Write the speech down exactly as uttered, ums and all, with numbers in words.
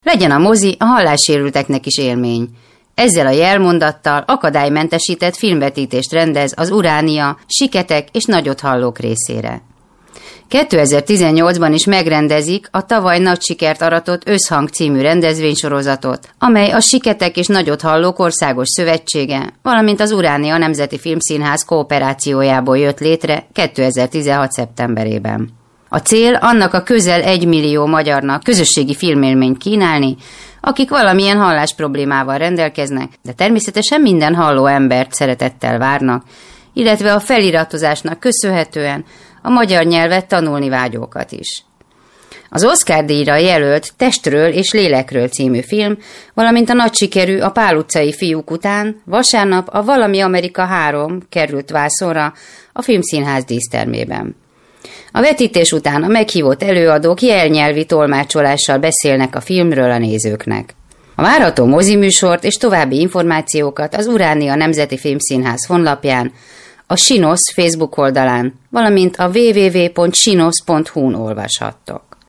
Legyen a mozi a hallássérülteknek is élmény. Ezzel a jelmondattal akadálymentesített filmvetítést rendez az Uránia, Siketek és Nagyothallók részére. kétezer-tizennyolcban is megrendezik a tavaly nagy sikert aratott Összhang című rendezvénysorozatot, amely a Siketek és Nagyothallók Országos Szövetsége, valamint az Uránia Nemzeti Filmszínház kooperációjából jött létre kétezer-tizenhat szeptemberében. A cél annak a közel egy millió magyarnak közösségi filmélményt kínálni, akik valamilyen hallás problémával rendelkeznek, de természetesen minden halló embert szeretettel várnak, illetve a feliratozásnak köszönhetően a magyar nyelvet tanulni vágyókat is. Az Oscar-díjra jelölt Testről és lélekről című film, valamint a nagy sikerű A Pál utcai fiúk után vasárnap a Valami Amerika három került vászonra a Filmszínház dísztermében. A vetítés után a meghívott előadók jelnyelvi tolmácsolással beszélnek a filmről a nézőknek. A várható moziműsort és további információkat az Uránia Nemzeti Filmszínház honlapján, a Sinosz Facebook oldalán, valamint a double-u double-u double-u pont sinosz pont hu-n olvashattok.